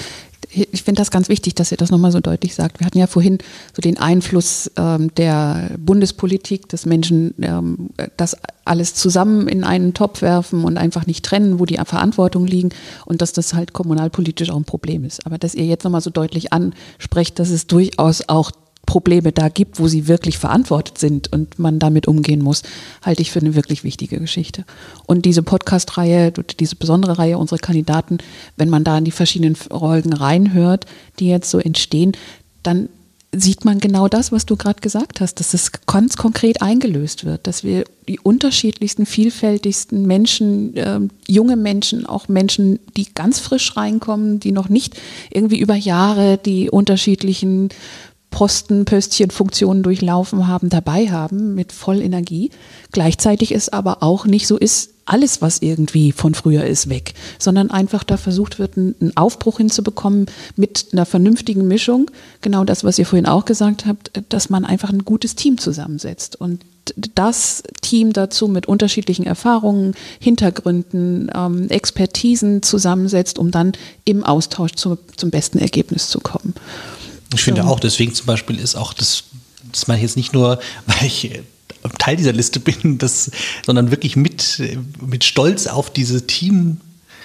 Ich finde das ganz wichtig, dass ihr das nochmal so deutlich sagt. Wir hatten ja vorhin so den Einfluss ähm, der Bundespolitik, dass Menschen ähm, das alles zusammen in einen Topf werfen und einfach nicht trennen, wo die Verantwortung liegen und dass das halt kommunalpolitisch auch ein Problem ist. Aber dass ihr jetzt nochmal so deutlich ansprecht, dass es durchaus auch Probleme da gibt, wo sie wirklich verantwortet sind und man damit umgehen muss, halte ich für eine wirklich wichtige Geschichte. Und diese Podcast-Reihe, diese besondere Reihe, unsere Kandidaten, wenn man da in die verschiedenen Folgen reinhört, die jetzt so entstehen, dann sieht man genau das, was du gerade gesagt hast, dass es ganz konkret eingelöst wird, dass wir die unterschiedlichsten, vielfältigsten Menschen, äh, junge Menschen, auch Menschen, die ganz frisch reinkommen, die noch nicht irgendwie über Jahre die unterschiedlichen Posten, Pöstchen, Funktionen durchlaufen haben, dabei haben mit voll Energie. Gleichzeitig ist aber auch nicht so ist, alles, was irgendwie von früher ist, weg, sondern einfach da versucht wird, einen Aufbruch hinzubekommen mit einer vernünftigen Mischung. Genau das, was ihr vorhin auch gesagt habt, dass man einfach ein gutes Team zusammensetzt und das Team dazu mit unterschiedlichen Erfahrungen, Hintergründen, ähm, Expertisen zusammensetzt, um dann im Austausch zu, zum besten Ergebnis zu kommen. Ich finde auch, deswegen zum Beispiel ist auch das, das meine ich jetzt nicht nur, weil ich Teil dieser Liste bin, das, sondern wirklich mit, mit Stolz auf diese Teambildung,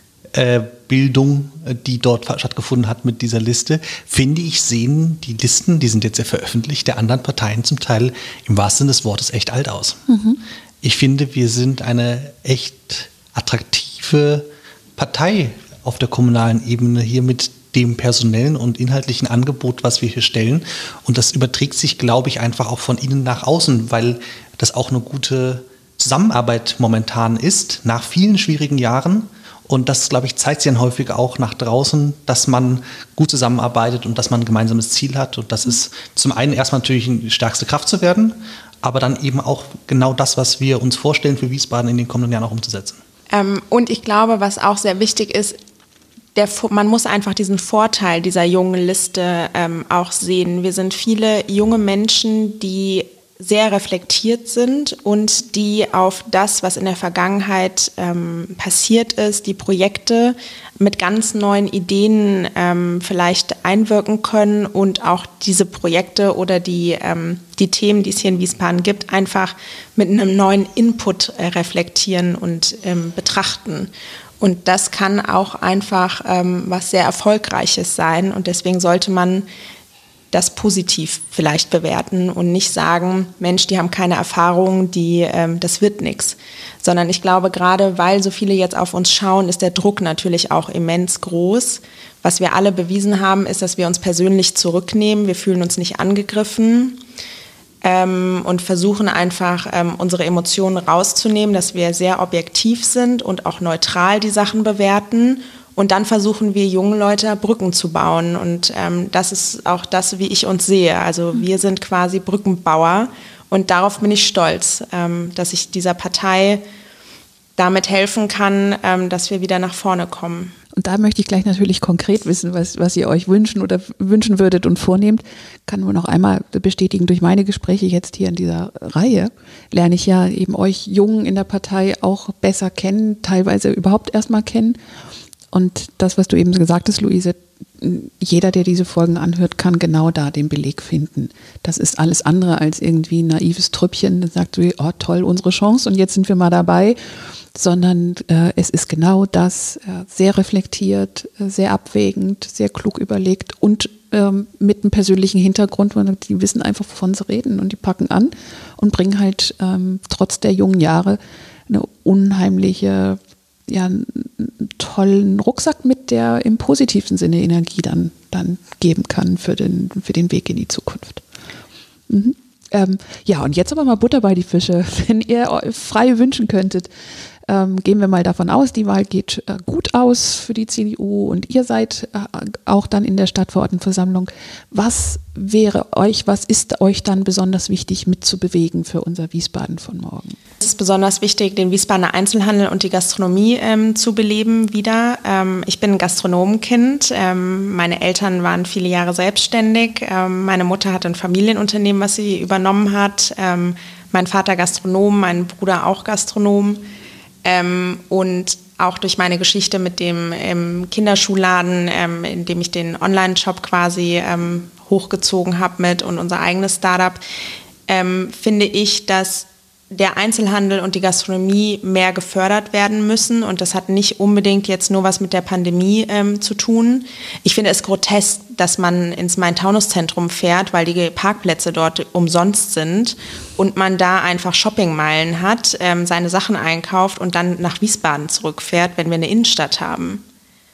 äh, die dort stattgefunden hat mit dieser Liste, finde ich, sehen die Listen, die sind jetzt ja veröffentlicht, der anderen Parteien zum Teil im wahrsten Sinne des Wortes echt alt aus. Mhm. Ich finde, wir sind eine echt attraktive Partei auf der kommunalen Ebene hier mit dem personellen und inhaltlichen Angebot, was wir hier stellen. Und das überträgt sich, glaube ich, einfach auch von innen nach außen, weil das auch eine gute Zusammenarbeit momentan ist, nach vielen schwierigen Jahren. Und das, glaube ich, zeigt sich dann häufig auch nach draußen, dass man gut zusammenarbeitet und dass man ein gemeinsames Ziel hat. Und das ist zum einen erstmal natürlich die stärkste Kraft zu werden, aber dann eben auch genau das, was wir uns vorstellen für Wiesbaden in den kommenden Jahren auch umzusetzen. Ähm, und ich glaube, was auch sehr wichtig ist, Der, man muss einfach diesen Vorteil dieser jungen Liste ähm, auch sehen. Wir sind viele junge Menschen, die sehr reflektiert sind und die auf das, was in der Vergangenheit ähm, passiert ist, die Projekte mit ganz neuen Ideen ähm, vielleicht einwirken können und auch diese Projekte oder die, ähm, die Themen, die es hier in Wiesbaden gibt, einfach mit einem neuen Input äh, reflektieren und ähm, betrachten. Und das kann auch einfach ähm, was sehr Erfolgreiches sein. Und deswegen sollte man das positiv vielleicht bewerten und nicht sagen, Mensch, die haben keine Erfahrung, die, ähm, das wird nichts. Sondern ich glaube, gerade weil so viele jetzt auf uns schauen, ist der Druck natürlich auch immens groß. Was wir alle bewiesen haben, ist, dass wir uns persönlich zurücknehmen. Wir fühlen uns nicht angegriffen. Ähm, und versuchen einfach, ähm, unsere Emotionen rauszunehmen, dass wir sehr objektiv sind und auch neutral die Sachen bewerten. Und dann versuchen wir, jungen Leute Brücken zu bauen. Und ähm, das ist auch das, wie ich uns sehe. Also wir sind quasi Brückenbauer. Und darauf bin ich stolz, ähm, dass ich dieser Partei damit helfen kann, ähm, dass wir wieder nach vorne kommen. Und da möchte ich gleich natürlich konkret wissen, was, was ihr euch wünschen oder wünschen würdet und vornehmt. Kann nur noch einmal bestätigen, durch meine Gespräche jetzt hier in dieser Reihe lerne ich ja eben euch Jungen in der Partei auch besser kennen, teilweise überhaupt erstmal kennen. Und das, was du eben gesagt hast, Luise, jeder, der diese Folgen anhört, kann genau da den Beleg finden. Das ist alles andere als irgendwie ein naives Trüppchen, das sagt so, oh toll, unsere Chance und jetzt sind wir mal dabei. Sondern äh, es ist genau das, äh, sehr reflektiert, äh, sehr abwägend, sehr klug überlegt und ähm, mit einem persönlichen Hintergrund, weil die wissen einfach, wovon sie reden und die packen an und bringen halt ähm, trotz der jungen Jahre eine unheimliche, ja, einen tollen Rucksack mit, der im positivsten Sinne Energie dann, dann geben kann für den, für den Weg in die Zukunft. Mhm. Ähm, ja, und jetzt aber mal Butter bei die Fische. Wenn ihr euch frei wünschen könntet, ähm, gehen wir mal davon aus, die Wahl geht äh, gut aus für die C D U und ihr seid äh, auch dann in der Stadtverordnetenversammlung. Was wäre euch, was ist euch dann besonders wichtig mitzubewegen für unser Wiesbaden von morgen? Es ist besonders wichtig, den Wiesbadener Einzelhandel und die Gastronomie ähm, zu beleben wieder. Ähm, ich bin ein Gastronomenkind. Ähm, meine Eltern waren viele Jahre selbstständig. Ähm, meine Mutter hat ein Familienunternehmen, was sie übernommen hat. Ähm, mein Vater Gastronom, mein Bruder auch Gastronom. Ähm, und auch durch meine Geschichte mit dem ähm, Kinderschuhladen, ähm, in dem ich den Online-Shop quasi ähm, hochgezogen habe mit und unser eigenes Startup, ähm, finde ich, dass der Einzelhandel und die Gastronomie mehr gefördert werden müssen. Und das hat nicht unbedingt jetzt nur was mit der Pandemie ähm, zu tun. Ich finde es grotesk, dass man ins Main-Taunus-Zentrum fährt, weil die Parkplätze dort umsonst sind und man da einfach Shoppingmeilen hat, ähm, seine Sachen einkauft und dann nach Wiesbaden zurückfährt, wenn wir eine Innenstadt haben.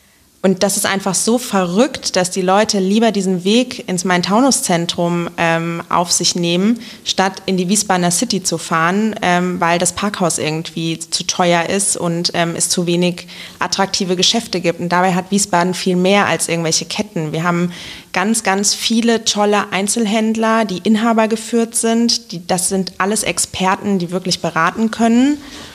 Und das ist einfach so verrückt, dass die Leute lieber diesen Weg ins Main-Taunus-Zentrum ähm, auf sich nehmen, statt in die Wiesbadener City zu fahren, ähm, weil das Parkhaus irgendwie zu teuer ist und ähm, es zu wenig attraktive Geschäfte gibt. Und dabei hat Wiesbaden viel mehr als irgendwelche Ketten. Wir haben ganz, ganz viele tolle Einzelhändler, die Inhaber geführt sind. Die, das sind alles Experten, die wirklich beraten können.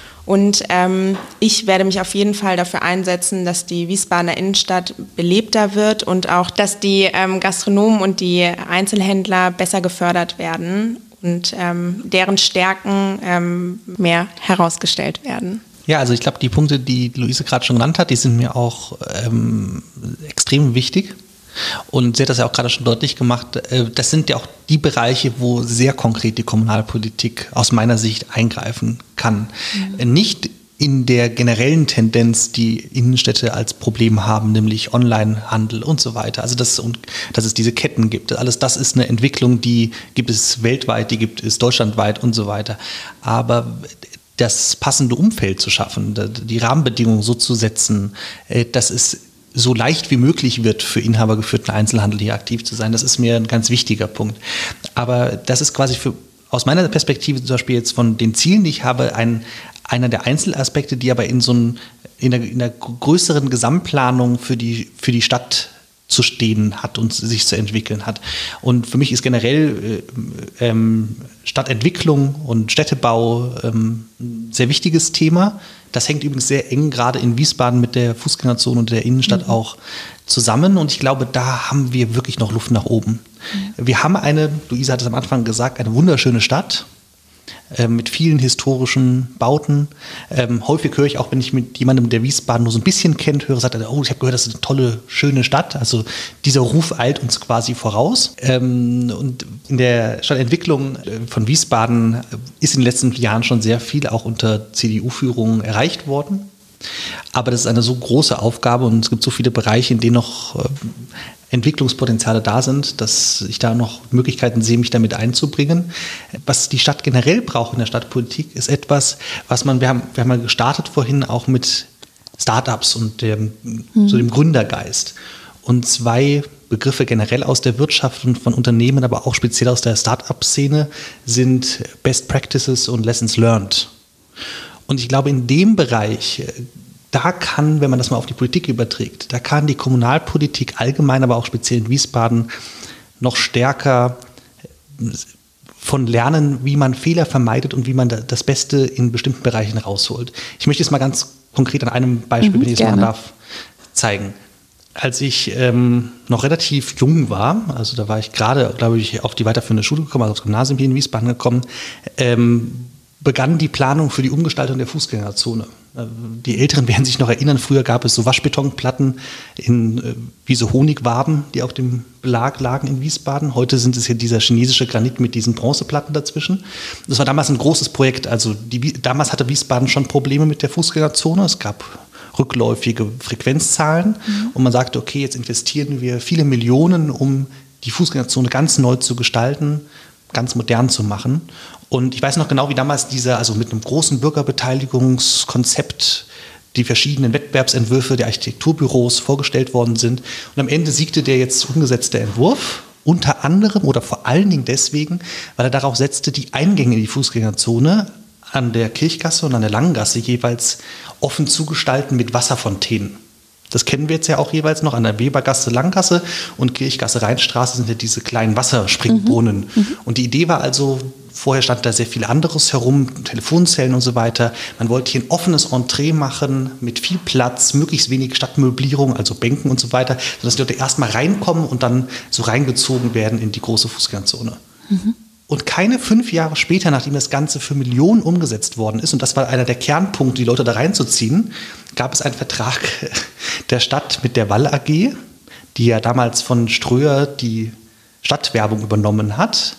Und ähm, ich werde mich auf jeden Fall dafür einsetzen, dass die Wiesbadener Innenstadt belebter wird und auch, dass die ähm, Gastronomen und die Einzelhändler besser gefördert werden und ähm, deren Stärken ähm, mehr herausgestellt werden. Ja, also ich glaube, die Punkte, die Luise gerade schon genannt hat, die sind mir auch ähm, extrem wichtig. Und sie hat das ja auch gerade schon deutlich gemacht, das sind ja auch die Bereiche, wo sehr konkret die Kommunalpolitik aus meiner Sicht eingreifen kann. Mhm. Nicht in der generellen Tendenz, die Innenstädte als Problem haben, nämlich Onlinehandel und so weiter. Also das, und dass es diese Ketten gibt. Alles das ist eine Entwicklung, die gibt es weltweit, die gibt es deutschlandweit und so weiter. Aber das passende Umfeld zu schaffen, die Rahmenbedingungen so zu setzen, das ist so leicht wie möglich wird, für inhabergeführten Einzelhandel hier aktiv zu sein. Das ist mir ein ganz wichtiger Punkt. Aber das ist quasi für, aus meiner Perspektive zum Beispiel jetzt von den Zielen, die ich habe, ein, einer der Einzelaspekte, die aber in so ein, in der, in der größeren Gesamtplanung für die, für die Stadt zu stehen hat und sich zu entwickeln hat. Und für mich ist generell äh, ähm, Stadtentwicklung und Städtebau ähm, ein sehr wichtiges Thema. Das hängt übrigens sehr eng gerade in Wiesbaden mit der Fußgängerzone und der Innenstadt mhm. auch zusammen. Und ich glaube, da haben wir wirklich noch Luft nach oben. Mhm. Wir haben eine, Luise hat es am Anfang gesagt, eine wunderschöne Stadt äh, mit vielen historischen Bauten. Ähm, häufig höre ich auch, wenn ich mit jemandem, der Wiesbaden nur so ein bisschen kennt, höre, sagt er, oh, ich habe gehört, das ist eine tolle, schöne Stadt. Also dieser Ruf eilt uns quasi voraus. Ähm, und in der Stadtentwicklung von Wiesbaden ist in den letzten Jahren schon sehr viel auch unter C D U-Führung erreicht worden. Aber das ist eine so große Aufgabe und es gibt so viele Bereiche, in denen noch äh, Entwicklungspotenziale da sind, dass ich da noch Möglichkeiten sehe, mich damit einzubringen. Was die Stadt generell braucht in der Stadtpolitik, ist etwas, was man, wir haben, wir haben mal gestartet vorhin auch mit Startups und dem, mhm. so dem Gründergeist. Und zwei Begriffe generell aus der Wirtschaft und von Unternehmen, aber auch speziell aus der Start-up-Szene sind Best Practices und Lessons Learned. Und ich glaube, in dem Bereich, da kann, wenn man das mal auf die Politik überträgt, da kann die Kommunalpolitik allgemein, aber auch speziell in Wiesbaden noch stärker von lernen, wie man Fehler vermeidet und wie man das Beste in bestimmten Bereichen rausholt. Ich möchte es mal ganz konkret an einem Beispiel, mhm, wenn ich es machen darf, zeigen. Als ich ähm, noch relativ jung war, also da war ich gerade, glaube ich, auf die weiterführende Schule gekommen, also aufs Gymnasium hier in Wiesbaden gekommen, ähm, begann die Planung für die Umgestaltung der Fußgängerzone. Die Älteren werden sich noch erinnern, früher gab es so Waschbetonplatten in, äh, wie so Honigwaben, die auf dem Belag lagen in Wiesbaden. Heute sind es hier dieser chinesische Granit mit diesen Bronzeplatten dazwischen. Das war damals ein großes Projekt. Also die, damals hatte Wiesbaden schon Probleme mit der Fußgängerzone. Es gab rückläufige Frequenzzahlen mhm. und man sagte, okay, jetzt investieren wir viele Millionen, um die Fußgängerzone ganz neu zu gestalten, ganz modern zu machen. Und ich weiß noch genau, wie damals dieser, also mit einem großen Bürgerbeteiligungskonzept, die verschiedenen Wettbewerbsentwürfe der Architekturbüros vorgestellt worden sind. Und am Ende siegte der jetzt umgesetzte Entwurf, unter anderem oder vor allen Dingen deswegen, weil er darauf setzte, die Eingänge in die Fußgängerzone an der Kirchgasse und an der Langengasse jeweils offen zu gestalten mit Wasserfontänen. Das kennen wir jetzt ja auch jeweils noch an der Webergasse, Langgasse und Kirchgasse, Rheinstraße sind ja diese kleinen Wasserspringbrunnen. Mhm. Und die Idee war also, vorher stand da sehr viel anderes herum, Telefonzellen und so weiter. Man wollte hier ein offenes Entree machen mit viel Platz, möglichst wenig Stadtmöblierung, also Bänken und so weiter, sodass die Leute erstmal reinkommen und dann so reingezogen werden in die große Fußgängerzone. Mhm. Und keine fünf Jahre später, nachdem das Ganze für Millionen umgesetzt worden ist, und das war einer der Kernpunkte, die Leute da reinzuziehen, gab es einen Vertrag der Stadt mit der Wall A G, die ja damals von Ströer die Stadtwerbung übernommen hat,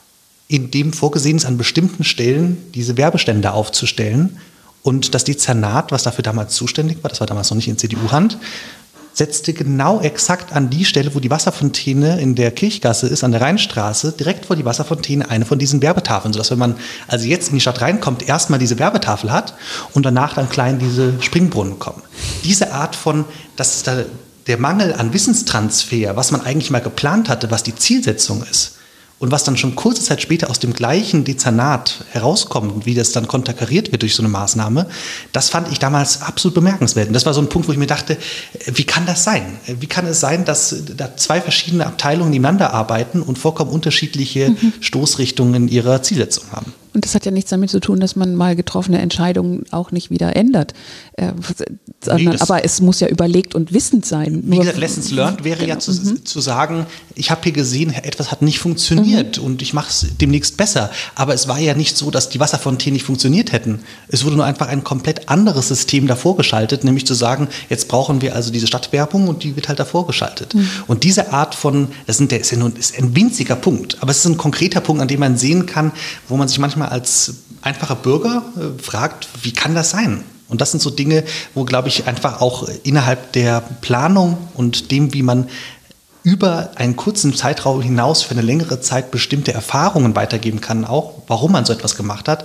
in dem vorgesehen ist, an bestimmten Stellen diese Werbestände aufzustellen. Und das Dezernat, was dafür damals zuständig war, das war damals noch nicht in C D U-Hand, setzte genau exakt an die Stelle, wo die Wasserfontäne in der Kirchgasse ist, an der Rheinstraße, direkt vor die Wasserfontäne eine von diesen Werbetafeln, sodass, wenn man also jetzt in die Stadt reinkommt, erstmal diese Werbetafel hat und danach dann klein diese Springbrunnen kommen. Diese Art von, das ist da der Mangel an Wissenstransfer, was man eigentlich mal geplant hatte, was die Zielsetzung ist, und was dann schon kurze Zeit später aus dem gleichen Dezernat herauskommt und wie das dann konterkariert wird durch so eine Maßnahme, das fand ich damals absolut bemerkenswert. Und das war so ein Punkt, wo ich mir dachte, wie kann das sein? Wie kann es sein, dass da zwei verschiedene Abteilungen nebeneinander arbeiten und vollkommen unterschiedliche mhm. Stoßrichtungen in ihrer Zielsetzung haben? Und das hat ja nichts damit zu tun, dass man mal getroffene Entscheidungen auch nicht wieder ändert. Äh, sondern, nee, aber es muss ja überlegt und wissend sein. Wie gesagt, Lessons learned wäre genau. ja zu, mhm. zu sagen, ich habe hier gesehen, etwas hat nicht funktioniert mhm. und ich mache es demnächst besser. Aber es war ja nicht so, dass die Wasserfontänen nicht funktioniert hätten. Es wurde nur einfach ein komplett anderes System davor geschaltet, nämlich zu sagen, jetzt brauchen wir also diese Stadtwerbung und die wird halt davor geschaltet. Mhm. Und diese Art von, das, sind, das ist ja nur ist ein winziger Punkt, aber es ist ein konkreter Punkt, an dem man sehen kann, wo man sich manchmal als einfacher Bürger äh, fragt, wie kann das sein? Und das sind so Dinge, wo, glaube ich, einfach auch innerhalb der Planung und dem, wie man über einen kurzen Zeitraum hinaus für eine längere Zeit bestimmte Erfahrungen weitergeben kann, auch warum man so etwas gemacht hat,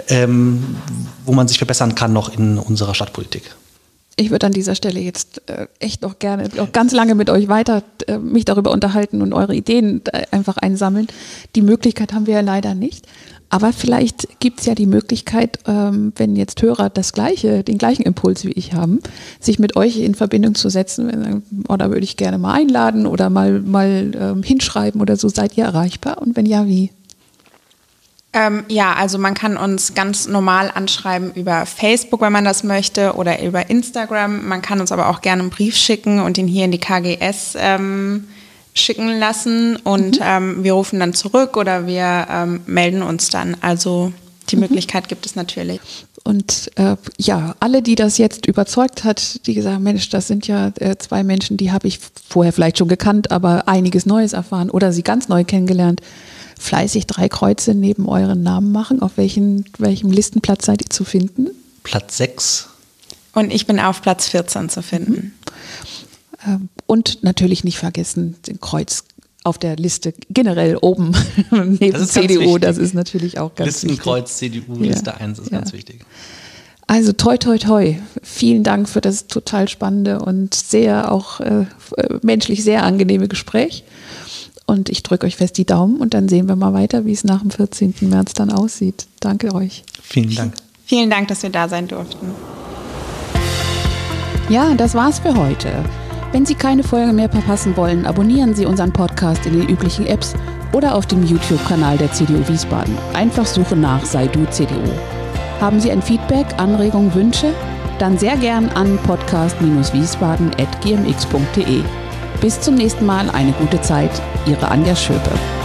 ähm, wo man sich verbessern kann noch in unserer Stadtpolitik. Ich würde an dieser Stelle jetzt äh, echt noch gerne noch ganz lange mit euch weiter äh, mich darüber unterhalten und eure Ideen äh, einfach einsammeln. Die Möglichkeit haben wir ja leider nicht. Aber vielleicht gibt es ja die Möglichkeit, ähm, wenn jetzt Hörer das gleiche, den gleichen Impuls wie ich haben, sich mit euch in Verbindung zu setzen. Oder würde ich gerne mal einladen oder mal, mal ähm, hinschreiben oder so. Seid ihr erreichbar? Und wenn ja, wie? Ähm, ja, also man kann uns ganz normal anschreiben über Facebook, wenn man das möchte, oder über Instagram. Man kann uns aber auch gerne einen Brief schicken und ihn hier in die K G S ähm, schicken lassen und mhm. ähm, wir rufen dann zurück oder wir ähm, melden uns dann. Also die mhm. Möglichkeit gibt es natürlich. Und äh, ja, alle, die das jetzt überzeugt hat, die gesagt haben, Mensch, das sind ja äh, zwei Menschen, die habe ich vorher vielleicht schon gekannt, aber einiges Neues erfahren oder sie ganz neu kennengelernt, fleißig drei Kreuze neben euren Namen machen. Auf welchen, welchem Listenplatz seid ihr zu finden? Platz sechs. Und ich bin auf Platz vierzehn zu finden. Mhm. Und natürlich nicht vergessen, den Kreuz auf der Liste generell oben neben C D U, das ist natürlich auch ganz wichtig. Listenkreuz C D U, ja. Liste eins ist ja. ganz wichtig. Also toi toi toi, vielen Dank für das total spannende und sehr auch äh, menschlich sehr angenehme Gespräch. Und ich drücke euch fest die Daumen und dann sehen wir mal weiter, wie es nach dem vierzehnten März dann aussieht. Danke euch. Vielen Dank. Vielen Dank, dass wir da sein durften. Ja, das war's für heute. Wenn Sie keine Folge mehr verpassen wollen, abonnieren Sie unseren Podcast in den üblichen Apps oder auf dem YouTube-Kanal der C D U Wiesbaden. Einfach suchen nach Sei Du C D U. Haben Sie ein Feedback, Anregungen, Wünsche? Dann sehr gern an podcast wiesbaden at g m x punkt d e. Bis zum nächsten Mal, eine gute Zeit. Ihre Anja Schöpe.